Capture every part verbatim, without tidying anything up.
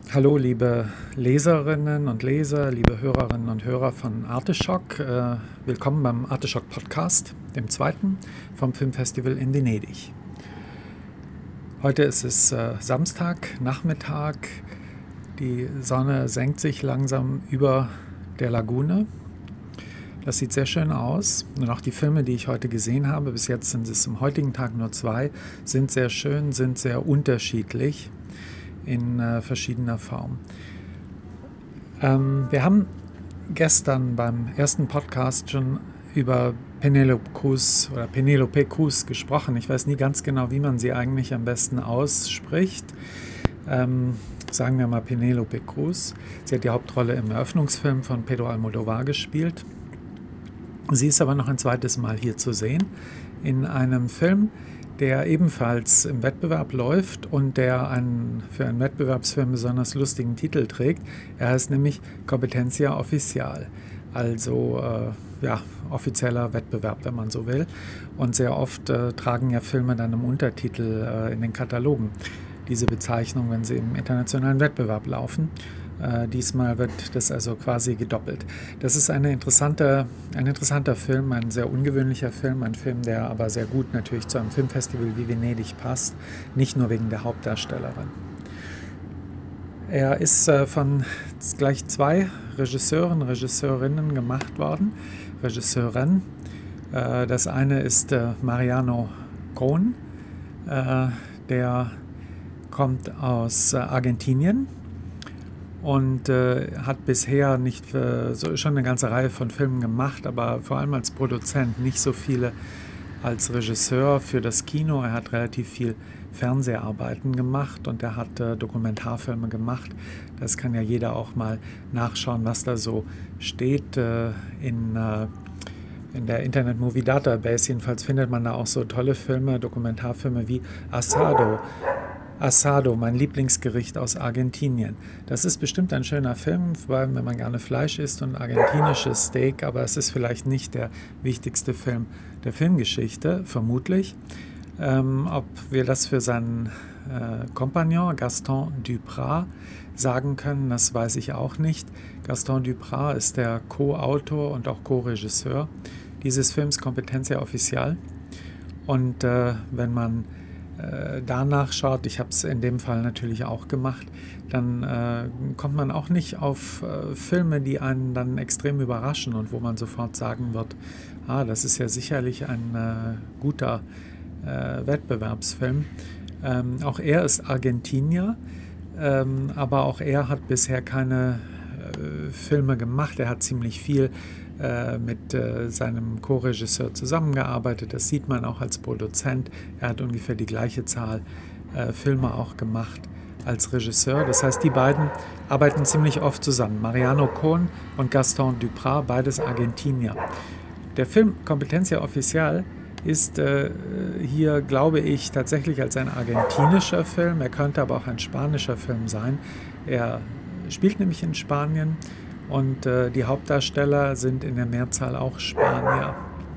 Hallo, liebe Leserinnen und Leser, liebe Hörerinnen und Hörer von Arteschock. Äh, willkommen beim Arteschock Podcast, dem zweiten vom Filmfestival in Venedig. Heute ist es äh, Samstag, Nachmittag. Die Sonne senkt sich langsam über der Lagune. Das sieht sehr schön aus. Und auch die Filme, die ich heute gesehen habe, bis jetzt sind es am heutigen Tag nur zwei, sind sehr schön, sind sehr unterschiedlich in äh, verschiedener Form. Ähm, wir haben gestern beim ersten Podcast schon über Penélope Cruz oder Penélope Cruz gesprochen. Ich weiß nie ganz genau, wie man sie eigentlich am besten ausspricht. Ähm, sagen wir mal Penélope Cruz. Sie hat die Hauptrolle im Eröffnungsfilm von Pedro Almodóvar gespielt. Sie ist aber noch ein zweites Mal hier zu sehen in einem Film, der ebenfalls im Wettbewerb läuft und der einen, für einen Wettbewerbsfilm besonders lustigen Titel trägt. Er heißt nämlich Competencia Oficial, also äh, ja, offizieller Wettbewerb, wenn man so will. Und sehr oft äh, tragen ja Filme dann im Untertitel äh, in den Katalogen diese Bezeichnung, wenn sie im internationalen Wettbewerb laufen. Äh, diesmal wird das also quasi gedoppelt. Das ist eine interessante, ein interessanter Film, ein sehr ungewöhnlicher Film, ein Film, der aber sehr gut natürlich zu einem Filmfestival wie Venedig passt, nicht nur wegen der Hauptdarstellerin. Er ist äh, von gleich zwei Regisseuren, Regisseurinnen gemacht worden, Regisseurin. Äh, das eine ist äh, Mariano Cohn, äh, der kommt aus äh, Argentinien. Und äh, hat bisher nicht äh, so, schon eine ganze Reihe von Filmen gemacht, aber vor allem als Produzent, nicht so viele als Regisseur für das Kino. Er hat relativ viel Fernseharbeiten gemacht und er hat äh, Dokumentarfilme gemacht. Das kann ja jeder auch mal nachschauen, was da so steht äh, in, äh, in der Internet Movie Database. Jedenfalls findet man da auch so tolle Filme, Dokumentarfilme wie Asado. Asado, mein Lieblingsgericht aus Argentinien. Das ist bestimmt ein schöner Film, vor allem wenn man gerne Fleisch isst und argentinisches Steak, aber es ist vielleicht nicht der wichtigste Film der Filmgeschichte, vermutlich. Ähm, ob wir das für seinen äh, Kompagnon Gaston Duprat sagen können, das weiß ich auch nicht. Gaston Duprat ist der Co-Autor und auch Co-Regisseur dieses Films Competencia Oficial. Und äh, wenn man danach schaut, ich habe es in dem Fall natürlich auch gemacht, dann äh, kommt man auch nicht auf äh, Filme, die einen dann extrem überraschen und wo man sofort sagen wird, ah, das ist ja sicherlich ein äh, guter äh, Wettbewerbsfilm. Ähm, auch er ist Argentinier, ähm, aber auch er hat bisher keine äh, Filme gemacht. Er hat ziemlich viel mit äh, seinem Co-Regisseur zusammengearbeitet. Das sieht man auch als Produzent. Er hat ungefähr die gleiche Zahl äh, Filme auch gemacht als Regisseur. Das heißt, die beiden arbeiten ziemlich oft zusammen. Mariano Cohn und Gaston Duprat, beides Argentinier. Der Film Competencia Oficial ist äh, hier, glaube ich, tatsächlich als ein argentinischer Film. Er könnte aber auch ein spanischer Film sein. Er spielt nämlich in Spanien. Und äh, die Hauptdarsteller sind in der Mehrzahl auch Spanier,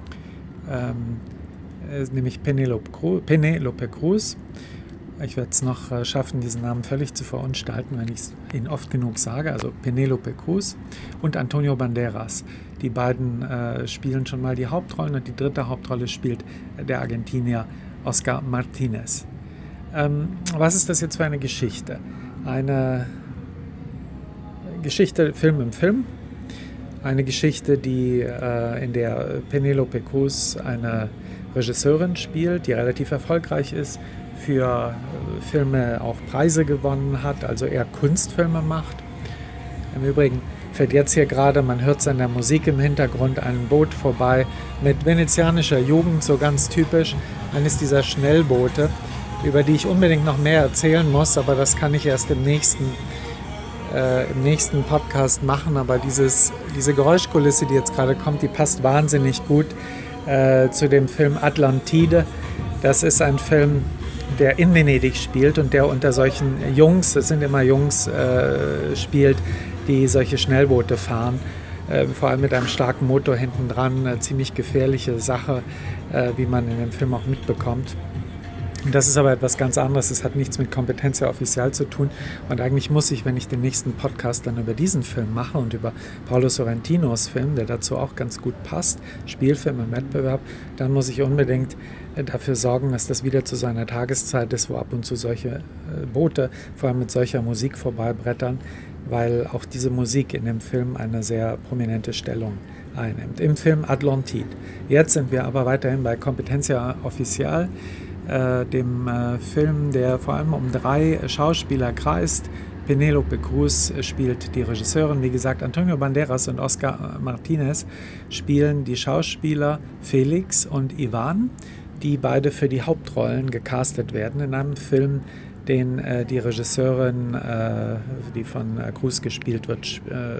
ähm, äh, nämlich Penélope Cruz, Penélope Cruz. Ich werde es noch äh, schaffen, diesen Namen völlig zu verunstalten, wenn ich ihn oft genug sage. Also Penélope Cruz und Antonio Banderas. Die beiden äh, spielen schon mal die Hauptrollen und die dritte Hauptrolle spielt der Argentinier Oscar Martinez. Ähm, was ist das jetzt für eine Geschichte? Eine Geschichte, Film im Film. Eine Geschichte, die, äh, in der Penélope Cruz eine Regisseurin spielt, die relativ erfolgreich ist, für äh, Filme auch Preise gewonnen hat, also eher Kunstfilme macht. Im Übrigen fährt jetzt hier gerade, man hört es an der Musik im Hintergrund, ein Boot vorbei mit venezianischer Jugend, so ganz typisch, eines dieser Schnellboote, über die ich unbedingt noch mehr erzählen muss, aber das kann ich erst im nächsten Äh, im nächsten Podcast machen, aber dieses, diese Geräuschkulisse, die jetzt gerade kommt, die passt wahnsinnig gut äh, zu dem Film Atlantide. Das ist ein Film, der in Venedig spielt und der unter solchen Jungs, das sind immer Jungs, äh, spielt, die solche Schnellboote fahren, äh, vor allem mit einem starken Motor hinten dran, eine ziemlich gefährliche Sache, äh, wie man in dem Film auch mitbekommt. Das ist aber etwas ganz anderes. Es hat nichts mit Competencia Oficial zu tun. Und eigentlich muss ich, wenn ich den nächsten Podcast dann über diesen Film mache und über Paolo Sorrentinos Film, der dazu auch ganz gut passt, Spielfilm im Wettbewerb, dann muss ich unbedingt dafür sorgen, dass das wieder zu seiner Tageszeit ist, wo ab und zu solche Boote, vor allem mit solcher Musik vorbeibrettern, weil auch diese Musik in dem Film eine sehr prominente Stellung einnimmt. Im Film Atlantide. Jetzt sind wir aber weiterhin bei Competencia Oficial, Äh, dem äh, Film, der vor allem um drei Schauspieler kreist. Penélope Cruz spielt die Regisseurin, wie gesagt, Antonio Banderas und Oscar Martinez spielen die Schauspieler Felix und Ivan, die beide für die Hauptrollen gecastet werden in einem Film, den äh, die Regisseurin, äh, die von äh, Cruz gespielt wird,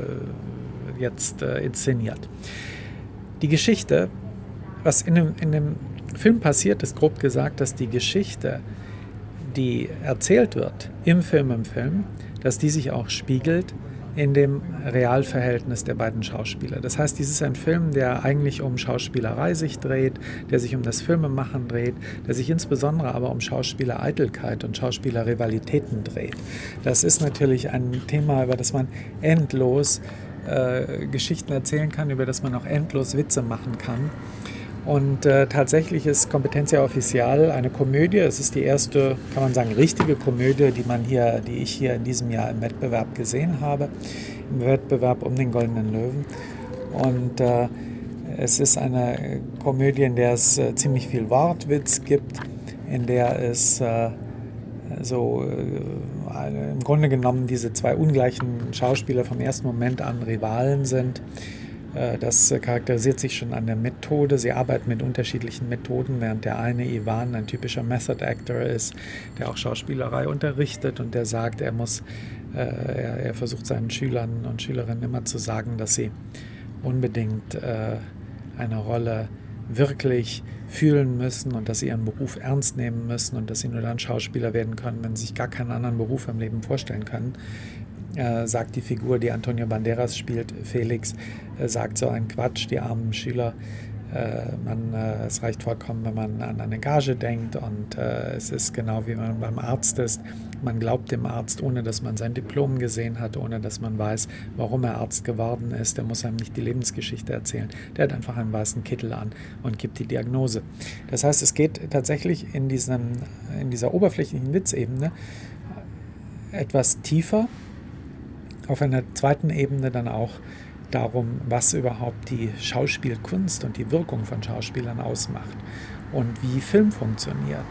äh, jetzt äh, inszeniert. Die Geschichte, was in dem, in dem Film passiert, ist grob gesagt, dass die Geschichte, die erzählt wird im Film, im Film, dass die sich auch spiegelt in dem Realverhältnis der beiden Schauspieler. Das heißt, dies ist ein Film, der eigentlich um Schauspielerei sich dreht, der sich um das Filmemachen dreht, der sich insbesondere aber um Schauspielereitelkeit und Schauspielerrivalitäten dreht. Das ist natürlich ein Thema, über das man endlos äh, Geschichten erzählen kann, über das man auch endlos Witze machen kann. Und äh, tatsächlich ist Competencia Oficial eine Komödie. Es ist die erste, kann man sagen, richtige Komödie, die man hier, die ich hier in diesem Jahr im Wettbewerb gesehen habe, im Wettbewerb um den Goldenen Löwen. Und äh, es ist eine Komödie, in der es äh, ziemlich viel Wortwitz gibt, in der es äh, so äh, im Grunde genommen diese zwei ungleichen Schauspieler vom ersten Moment an Rivalen sind. Das charakterisiert sich schon an der Methode. Sie arbeiten mit unterschiedlichen Methoden, während der eine, Ivan, ein typischer Method Actor ist, der auch Schauspielerei unterrichtet und der sagt, er muss, äh, er, er versucht seinen Schülern und Schülerinnen immer zu sagen, dass sie unbedingt äh, eine Rolle wirklich fühlen müssen und dass sie ihren Beruf ernst nehmen müssen und dass sie nur dann Schauspieler werden können, wenn sie sich gar keinen anderen Beruf im Leben vorstellen können. Äh, sagt die Figur, die Antonio Banderas spielt, Felix, äh, sagt so einen Quatsch, die armen Schüler. Äh, man, äh, es reicht vollkommen, wenn man an eine Gage denkt und äh, es ist genau wie man beim Arzt ist. Man glaubt dem Arzt, ohne dass man sein Diplom gesehen hat, ohne dass man weiß, warum er Arzt geworden ist. Der muss einem nicht die Lebensgeschichte erzählen. Der hat einfach einen weißen Kittel an und gibt die Diagnose. Das heißt, es geht tatsächlich in, diesem, in dieser oberflächlichen Witzebene etwas tiefer. Auf einer zweiten Ebene dann auch darum, was überhaupt die Schauspielkunst und die Wirkung von Schauspielern ausmacht und wie Film funktioniert.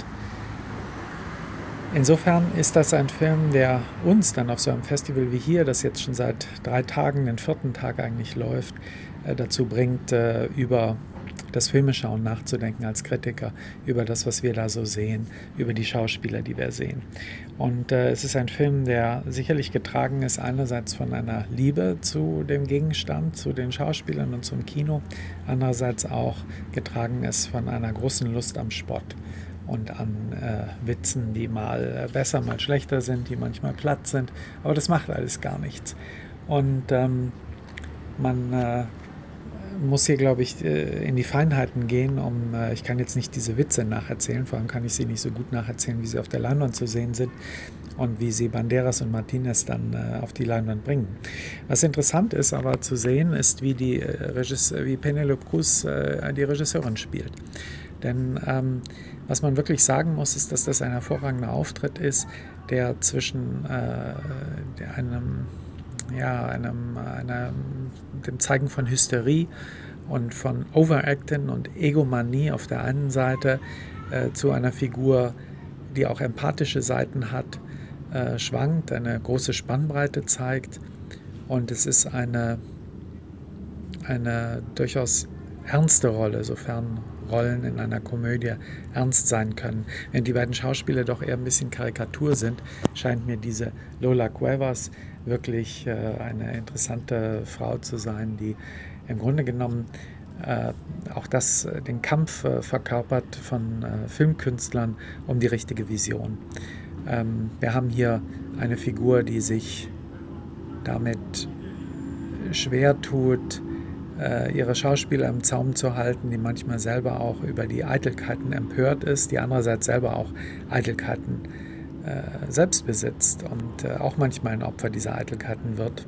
Insofern ist das ein Film, der uns dann auf so einem Festival wie hier, das jetzt schon seit drei Tagen, den vierten Tag eigentlich läuft, dazu bringt, über das Filmeschauen nachzudenken als Kritiker, über das, was wir da so sehen, über die Schauspieler, die wir sehen. Und äh, es ist ein Film, der sicherlich getragen ist einerseits von einer Liebe zu dem Gegenstand, zu den Schauspielern und zum Kino, andererseits auch getragen ist von einer großen Lust am Spott und an äh, Witzen, die mal besser, mal schlechter sind, die manchmal platt sind, aber das macht alles gar nichts. Und ähm, man äh, muss hier, glaube ich, in die Feinheiten gehen, um, ich kann jetzt nicht diese Witze nacherzählen, vor allem kann ich sie nicht so gut nacherzählen, wie sie auf der Leinwand zu sehen sind und wie sie Banderas und Martinez dann auf die Leinwand bringen. Was interessant ist aber zu sehen, ist, wie, die Regisse- wie Penélope Cruz die Regisseurin spielt. Denn ähm, was man wirklich sagen muss, ist, dass das ein hervorragender Auftritt ist, der zwischen äh, einem ja, einem, einem, dem Zeigen von Hysterie und von Overacting und Egomanie auf der einen Seite äh, zu einer Figur, die auch empathische Seiten hat, äh, schwankt, eine große Spannbreite zeigt und es ist eine, eine durchaus ernste Rolle, sofern Rollen in einer Komödie ernst sein können. Wenn die beiden Schauspieler doch eher ein bisschen Karikatur sind, scheint mir diese Lola Cuevas wirklich äh, eine interessante Frau zu sein, die im Grunde genommen äh, auch das, den Kampf äh, verkörpert von äh, Filmkünstlern um die richtige Vision. Ähm, wir haben hier eine Figur, die sich damit schwer tut, äh, ihre Schauspieler im Zaum zu halten, die manchmal selber auch über die Eitelkeiten empört ist, die andererseits selber auch Eitelkeiten äh, selbst besitzt und äh, auch manchmal ein Opfer dieser Eitelkeiten wird.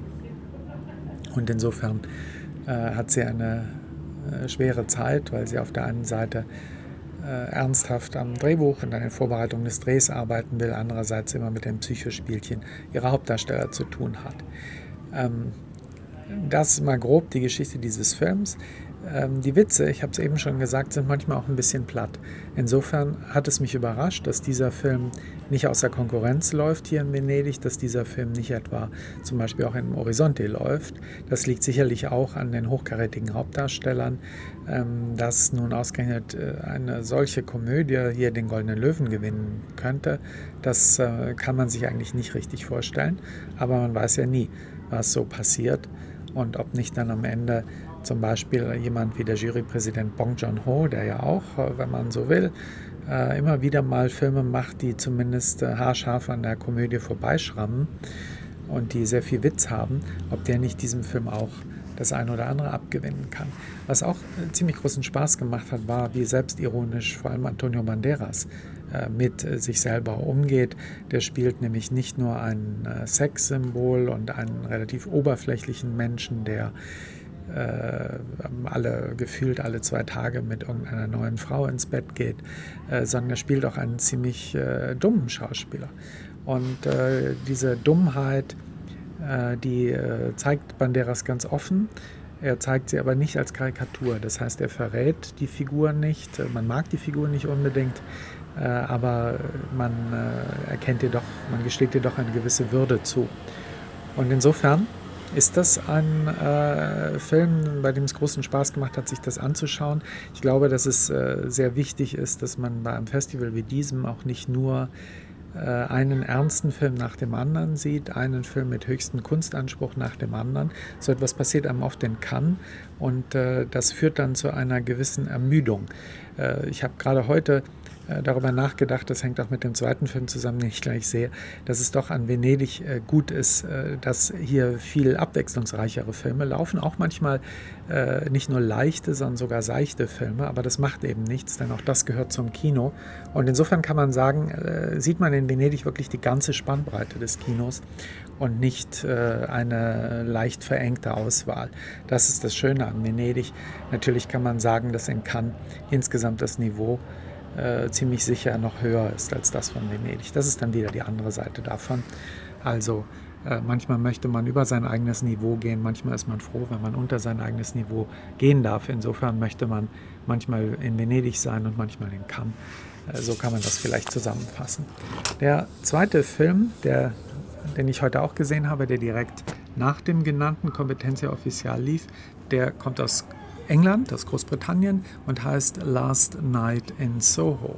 Und insofern äh, hat sie eine äh, schwere Zeit, weil sie auf der einen Seite äh, ernsthaft am Drehbuch und an den Vorbereitungen des Drehs arbeiten will, andererseits immer mit dem Psychospielchen ihrer Hauptdarsteller zu tun hat. Ähm, das ist mal grob die Geschichte dieses Films. Ähm, die Witze, ich habe es eben schon gesagt, sind manchmal auch ein bisschen platt. Insofern hat es mich überrascht, dass dieser Film nicht außer Konkurrenz läuft hier in Venedig, dass dieser Film nicht etwa zum Beispiel auch im Orizzonte läuft. Das liegt sicherlich auch an den hochkarätigen Hauptdarstellern. Ähm, dass nun ausgerechnet äh, eine solche Komödie hier den Goldenen Löwen gewinnen könnte, das äh, kann man sich eigentlich nicht richtig vorstellen. Aber man weiß ja nie, was so passiert und ob nicht dann am Ende zum Beispiel jemand wie der Jurypräsident Bong Joon-ho, der ja auch, wenn man so will, immer wieder mal Filme macht, die zumindest haarscharf an der Komödie vorbeischrammen und die sehr viel Witz haben, ob der nicht diesem Film auch das eine oder andere abgewinnen kann. Was auch ziemlich großen Spaß gemacht hat, war, wie selbstironisch vor allem Antonio Banderas mit sich selber umgeht. Der spielt nämlich nicht nur ein Sexsymbol und einen relativ oberflächlichen Menschen, der äh, alle gefühlt alle zwei Tage mit irgendeiner neuen Frau ins Bett geht, äh, sondern er spielt auch einen ziemlich äh, dummen Schauspieler. Und äh, diese Dummheit, äh, die äh, zeigt Banderas ganz offen. Er zeigt sie aber nicht als Karikatur. Das heißt, er verrät die Figur nicht. Man mag die Figur nicht unbedingt, äh, aber man äh, erkennt ihr doch, man gesteht ihr doch eine gewisse Würde zu. Und insofern ist das ein äh, Film, bei dem es großen Spaß gemacht hat, sich das anzuschauen. Ich glaube, dass es äh, sehr wichtig ist, dass man bei einem Festival wie diesem auch nicht nur äh, einen ernsten Film nach dem anderen sieht, einen Film mit höchstem Kunstanspruch nach dem anderen. So etwas passiert einem oft in Cannes und äh, das führt dann zu einer gewissen Ermüdung. Äh, ich habe gerade heute darüber nachgedacht, das hängt auch mit dem zweiten Film zusammen, den ich gleich sehe, dass es doch an Venedig äh, gut ist, äh, dass hier viel abwechslungsreichere Filme laufen, auch manchmal äh, nicht nur leichte, sondern sogar seichte Filme, aber das macht eben nichts, denn auch das gehört zum Kino. Und insofern kann man sagen, äh, sieht man in Venedig wirklich die ganze Spannbreite des Kinos und nicht äh, eine leicht verengte Auswahl. Das ist das Schöne an Venedig. Natürlich kann man sagen, dass in Cannes insgesamt das Niveau Äh, ziemlich sicher noch höher ist als das von Venedig. Das ist dann wieder die andere Seite davon. Also äh, manchmal möchte man über sein eigenes Niveau gehen, manchmal ist man froh, wenn man unter sein eigenes Niveau gehen darf. Insofern möchte man manchmal in Venedig sein und manchmal in Cannes. Äh, so kann man das vielleicht zusammenfassen. Der zweite Film, der, den ich heute auch gesehen habe, der direkt nach dem genannten Competencia Official lief, der kommt aus England, aus Großbritannien und heißt Last Night in Soho.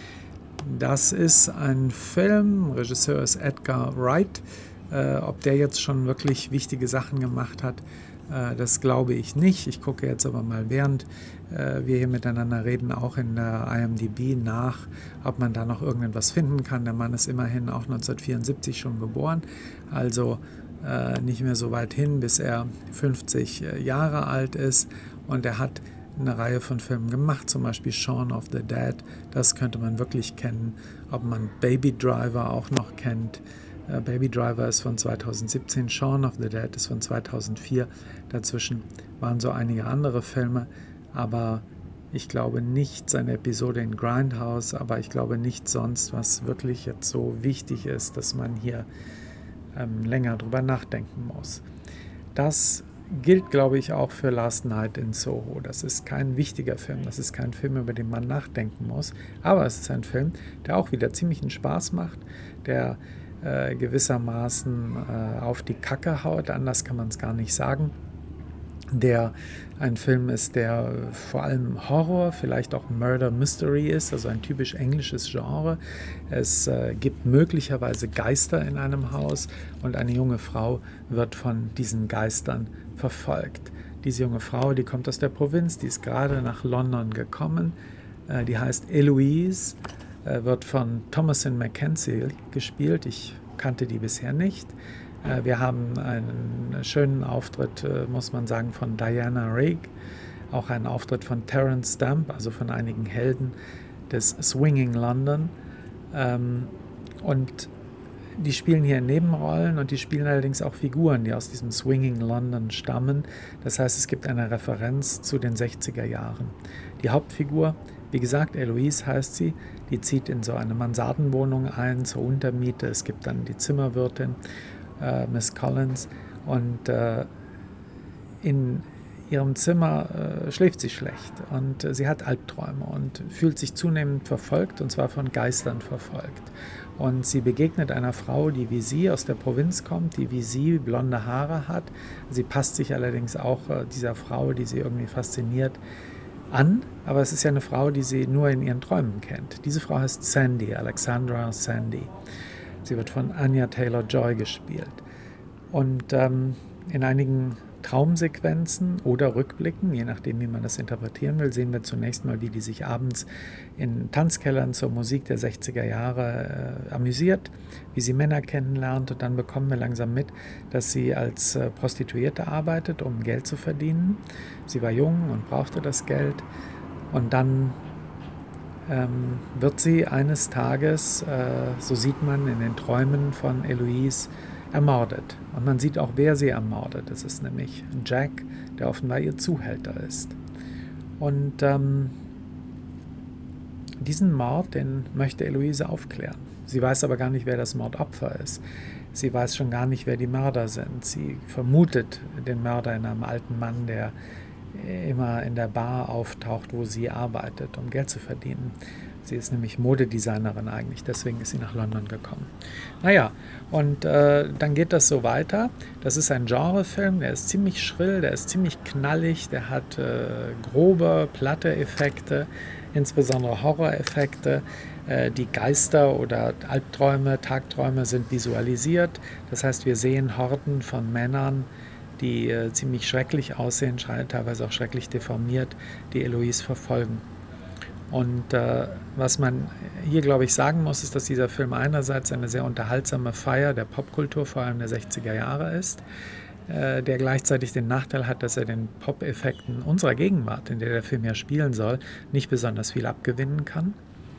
Das ist ein Film, Regisseur ist Edgar Wright. Äh, ob der jetzt schon wirklich wichtige Sachen gemacht hat, äh, das glaube ich nicht. Ich gucke jetzt aber mal, während äh, wir hier miteinander reden, auch in der I M D B nach, ob man da noch irgendetwas finden kann. Der Mann ist immerhin auch neunzehnhundertvierundsiebzig schon geboren, also äh, nicht mehr so weit hin, bis er fünfzig Jahre alt ist. Und er hat eine Reihe von Filmen gemacht, zum Beispiel Shaun of the Dead, das könnte man wirklich kennen. Ob man Baby Driver auch noch kennt. Äh, Baby Driver ist von zweitausendsiebzehn, Shaun of the Dead ist von zweitausendvier. Dazwischen waren so einige andere Filme, aber ich glaube nicht seine Episode in Grindhouse, aber ich glaube nicht sonst, was wirklich jetzt so wichtig ist, dass man hier ähm, länger drüber nachdenken muss. Das gilt, glaube ich, auch für Last Night in Soho. Das ist kein wichtiger Film, das ist kein Film, über den man nachdenken muss, aber es ist ein Film, der auch wieder ziemlichen Spaß macht, der äh, gewissermaßen äh, auf die Kacke haut, anders kann man es gar nicht sagen, der ein Film ist, der vor allem Horror, vielleicht auch Murder Mystery ist, also ein typisch englisches Genre. Es äh, gibt möglicherweise Geister in einem Haus und eine junge Frau wird von diesen Geistern verfolgt. Diese junge Frau, die kommt aus der Provinz, die ist gerade nach London gekommen, äh, die heißt Eloise, äh, wird von Thomasin McKenzie gespielt, ich kannte die bisher nicht. Äh, wir haben einen schönen Auftritt, äh, muss man sagen, von Diana Rigg, auch einen Auftritt von Terence Stamp, also von einigen Helden des Swinging London. Ähm, und die spielen hier Nebenrollen und die spielen allerdings auch Figuren, die aus diesem Swinging London stammen. Das heißt, es gibt eine Referenz zu den sechziger Jahren. Die Hauptfigur, wie gesagt, Eloise heißt sie, die zieht in so eine Mansardenwohnung ein zur Untermiete. Es gibt dann die Zimmerwirtin, äh, Miss Collins, und äh, in ihrem Zimmer äh, schläft sie schlecht und äh, sie hat Albträume und fühlt sich zunehmend verfolgt, und zwar von Geistern verfolgt. Und sie begegnet einer Frau, die wie sie aus der Provinz kommt, die wie sie blonde Haare hat. Sie passt sich allerdings auch äh, dieser Frau, die sie irgendwie fasziniert, an, aber es ist ja eine Frau, die sie nur in ihren Träumen kennt. Diese Frau heißt Sandy, Alexandra Sandy. Sie wird von Anya Taylor-Joy gespielt. Und ähm, in einigen Traumsequenzen oder Rückblicken, je nachdem, wie man das interpretieren will, sehen wir zunächst mal, wie die sich abends in Tanzkellern zur Musik der sechziger Jahre äh, amüsiert, wie sie Männer kennenlernt, und dann bekommen wir langsam mit, dass sie als äh, Prostituierte arbeitet, um Geld zu verdienen. Sie war jung und brauchte das Geld, und dann ähm, wird sie eines Tages, äh, so sieht man in den Träumen von Eloise, ermordet. Und man sieht auch, wer sie ermordet. Das ist nämlich Jack, der offenbar ihr Zuhälter ist. Und ähm, diesen Mord, den möchte Eloise aufklären. Sie weiß aber gar nicht, wer das Mordopfer ist. Sie weiß schon gar nicht, wer die Mörder sind. Sie vermutet den Mörder in einem alten Mann, der immer in der Bar auftaucht, wo sie arbeitet, um Geld zu verdienen. Sie ist nämlich Modedesignerin eigentlich, deswegen ist sie nach London gekommen. Naja, und äh, dann geht das so weiter. Das ist ein Genrefilm, der ist ziemlich schrill, der ist ziemlich knallig, der hat äh, grobe, platte Effekte, insbesondere Horroreffekte. Äh, die Geister oder Albträume, Tagträume sind visualisiert. Das heißt, wir sehen Horden von Männern, die äh, ziemlich schrecklich aussehen, teilweise auch schrecklich deformiert, die Eloise verfolgen. Und äh, was man hier, glaube ich, sagen muss, ist, dass dieser Film einerseits eine sehr unterhaltsame Feier der Popkultur, vor allem der sechziger Jahre ist, äh, der gleichzeitig den Nachteil hat, dass er den Pop-Effekten unserer Gegenwart, in der der Film ja spielen soll, nicht besonders viel abgewinnen kann.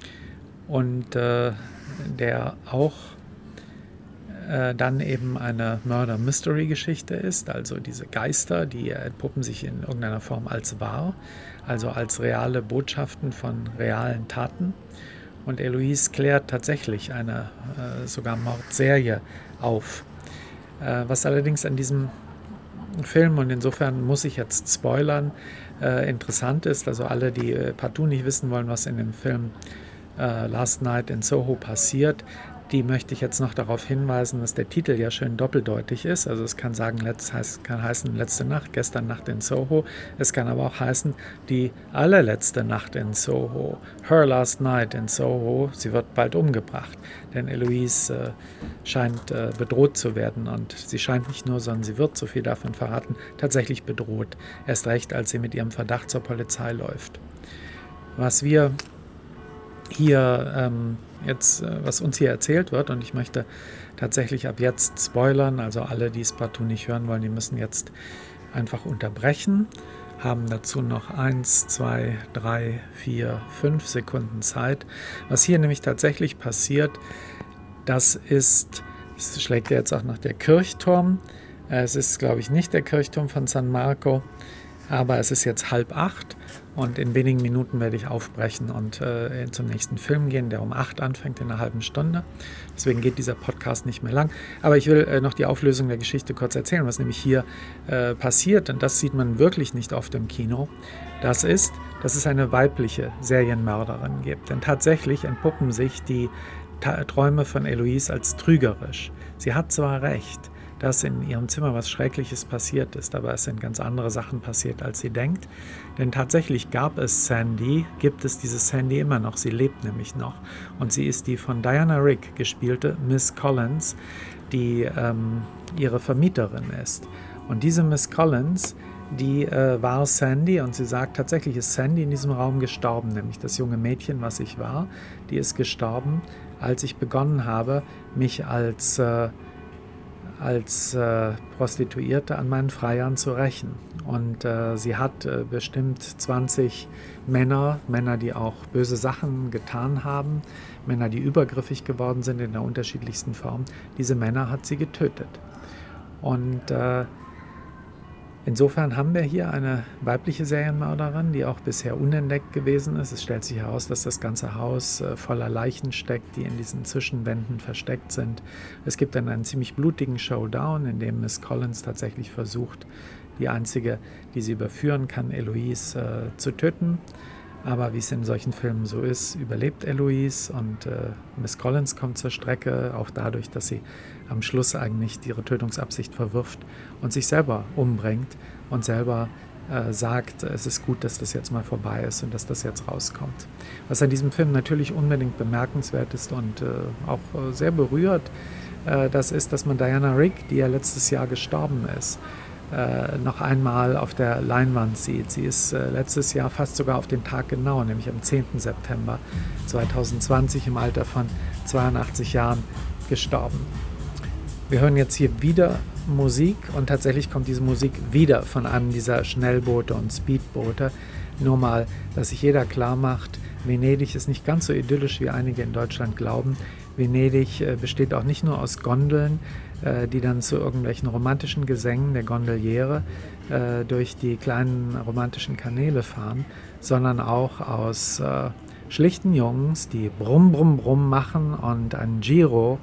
Und äh, der auch äh, dann eben eine Murder-Mystery-Geschichte ist, also diese Geister, die entpuppen sich in irgendeiner Form als wahr, also als reale Botschaften von realen Taten. Und Eloise klärt tatsächlich eine äh, sogar Mordserie auf. Äh, was allerdings an diesem Film, und insofern muss ich jetzt spoilern, äh, interessant ist, also alle, die äh, partout nicht wissen wollen, was in dem Film äh, Last Night in Soho passiert, die möchte ich jetzt noch darauf hinweisen, dass der Titel ja schön doppeldeutig ist. Also es kann sagen, letzt, heißt, kann heißen letzte Nacht, gestern Nacht in Soho. Es kann aber auch heißen die allerletzte Nacht in Soho, Her Last Night in Soho. Sie wird bald umgebracht, denn Eloise äh, scheint äh, bedroht zu werden, und sie scheint nicht nur, sondern sie wird, so viel davon verraten, tatsächlich bedroht. Erst recht, als sie mit ihrem Verdacht zur Polizei läuft. Was wir hier ähm, jetzt, was uns hier erzählt wird, und ich möchte tatsächlich ab jetzt spoilern, also alle, die es partout nicht hören wollen, die müssen jetzt einfach unterbrechen, haben dazu noch eins, zwei, drei, vier, fünf Sekunden Zeit. Was hier nämlich tatsächlich passiert, das ist, es schlägt ja jetzt auch noch der Kirchturm, es ist, glaube ich, nicht der Kirchturm von San Marco, aber es ist jetzt halb acht. Und in wenigen Minuten werde ich aufbrechen und äh, zum nächsten Film gehen, der um acht anfängt, in einer halben Stunde. Deswegen geht dieser Podcast nicht mehr lang. Aber ich will äh, noch die Auflösung der Geschichte kurz erzählen, was nämlich hier äh, passiert. Und das sieht man wirklich nicht oft im Kino. Das ist, dass es eine weibliche Serienmörderin gibt. Denn tatsächlich entpuppen sich die Ta- Träume von Eloise als trügerisch. Sie hat zwar recht, dass in ihrem Zimmer was Schreckliches passiert ist, aber es sind ganz andere Sachen passiert, als sie denkt. Denn tatsächlich gab es Sandy, gibt es diese Sandy immer noch, sie lebt nämlich noch. Und sie ist die von Diana Rigg gespielte Miss Collins, die ähm, ihre Vermieterin ist. Und diese Miss Collins, die äh, war Sandy, und sie sagt, tatsächlich ist Sandy in diesem Raum gestorben, nämlich das junge Mädchen, was ich war, die ist gestorben, als ich begonnen habe, mich als... Äh, als äh, Prostituierte an meinen Freiern zu rächen. Und äh, sie hat äh, bestimmt zwanzig Männer, Männer, die auch böse Sachen getan haben, Männer, die übergriffig geworden sind in der unterschiedlichsten Form. Diese Männer hat sie getötet. Und äh, insofern haben wir hier eine weibliche Serienmörderin, die auch bisher unentdeckt gewesen ist. Es stellt sich heraus, dass das ganze Haus äh, voller Leichen steckt, die in diesen Zwischenwänden versteckt sind. Es gibt dann einen ziemlich blutigen Showdown, in dem Miss Collins tatsächlich versucht, die einzige, die sie überführen kann, Eloise, äh, zu töten. Aber wie es in solchen Filmen so ist, überlebt Eloise und äh, Miss Collins kommt zur Strecke, auch dadurch, dass sie am Schluss eigentlich ihre Tötungsabsicht verwirft und sich selber umbringt und selber äh, sagt, es ist gut, dass das jetzt mal vorbei ist und dass das jetzt rauskommt. Was an diesem Film natürlich unbedingt bemerkenswert ist und äh, auch äh, sehr berührt, äh, das ist, dass man Diana Rigg, die ja letztes Jahr gestorben ist, Äh, noch einmal auf der Leinwand sieht. Sie ist äh, letztes Jahr fast sogar auf den Tag genau, nämlich am zehnten September zweitausendzwanzig im Alter von zweiundachtzig Jahren gestorben. Wir hören jetzt hier wieder Musik und tatsächlich kommt diese Musik wieder von einem dieser Schnellboote und Speedboote. Nur mal, dass sich jeder klar macht, Venedig ist nicht ganz so idyllisch, wie einige in Deutschland glauben. Venedig äh, besteht auch nicht nur aus Gondeln, äh, die dann zu irgendwelchen romantischen Gesängen der Gondoliere äh, durch die kleinen romantischen Kanäle fahren, sondern auch aus äh, schlichten Jungs, die Brumm, Brumm, Brumm machen und einen Giro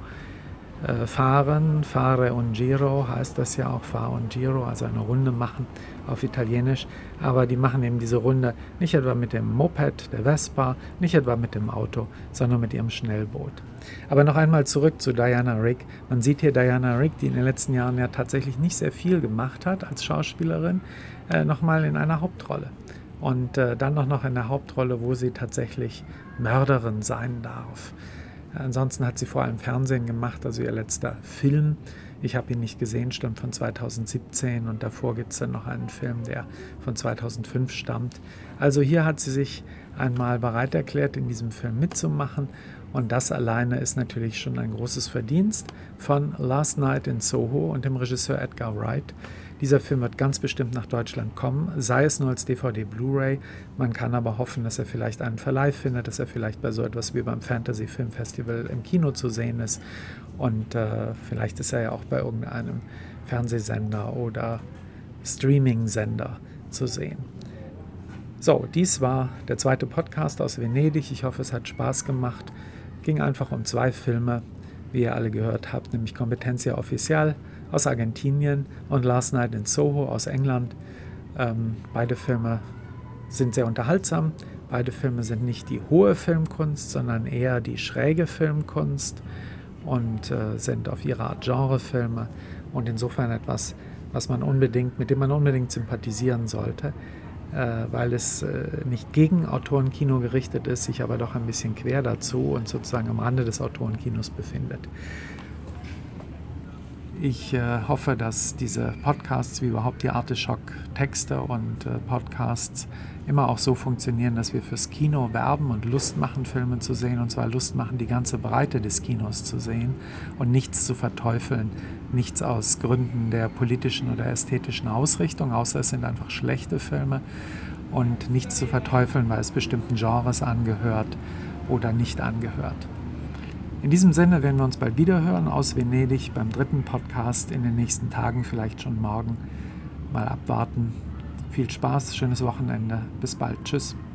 äh, fahren. Fare un Giro heißt das ja auch, Fare un Giro, also eine Runde machen auf Italienisch. Aber die machen eben diese Runde nicht etwa mit dem Moped, der Vespa, nicht etwa mit dem Auto, sondern mit ihrem Schnellboot. Aber noch einmal zurück zu Diana Rigg. Man sieht hier Diana Rigg, die in den letzten Jahren ja tatsächlich nicht sehr viel gemacht hat als Schauspielerin, äh, nochmal in einer Hauptrolle. Und äh, dann noch, noch in der Hauptrolle, wo sie tatsächlich Mörderin sein darf. Ansonsten hat sie vor allem Fernsehen gemacht, also ihr letzter Film. Ich habe ihn nicht gesehen, stammt von zweitausendsiebzehn und davor gibt es dann noch einen Film, der von zweitausendfünf stammt. Also hier hat sie sich einmal bereit erklärt, in diesem Film mitzumachen und das alleine ist natürlich schon ein großes Verdienst von Last Night in Soho und dem Regisseur Edgar Wright. Dieser Film wird ganz bestimmt nach Deutschland kommen, sei es nur als D V D Blu-ray. Man kann aber hoffen, dass er vielleicht einen Verleih findet, dass er vielleicht bei so etwas wie beim Fantasy Film Festival im Kino zu sehen ist. Und äh, vielleicht ist er ja auch bei irgendeinem Fernsehsender oder Streaming-Sender zu sehen. So, dies war der zweite Podcast aus Venedig. Ich hoffe, es hat Spaß gemacht. Ging einfach um zwei Filme, wie ihr alle gehört habt, nämlich Competencia Oficial aus Argentinien und Last Night in Soho aus England. Ähm, beide Filme sind sehr unterhaltsam. Beide Filme sind nicht die hohe Filmkunst, sondern eher die schräge Filmkunst und äh, sind auf ihre Art Genrefilme und insofern etwas, was man unbedingt, mit dem man unbedingt sympathisieren sollte, äh, weil es äh, nicht gegen Autorenkino gerichtet ist, sich aber doch ein bisschen quer dazu und sozusagen am Rande des Autorenkinos befindet. Ich äh, hoffe, dass diese Podcasts wie überhaupt die Artischock-Texte und äh, Podcasts immer auch so funktionieren, dass wir fürs Kino werben und Lust machen, Filme zu sehen, und zwar Lust machen, die ganze Breite des Kinos zu sehen und nichts zu verteufeln, nichts aus Gründen der politischen oder ästhetischen Ausrichtung, außer es sind einfach schlechte Filme, und nichts zu verteufeln, weil es bestimmten Genres angehört oder nicht angehört. In diesem Sinne werden wir uns bald wieder hören aus Venedig beim dritten Podcast in den nächsten Tagen, vielleicht schon morgen. Mal abwarten. Viel Spaß, schönes Wochenende. Bis bald. Tschüss.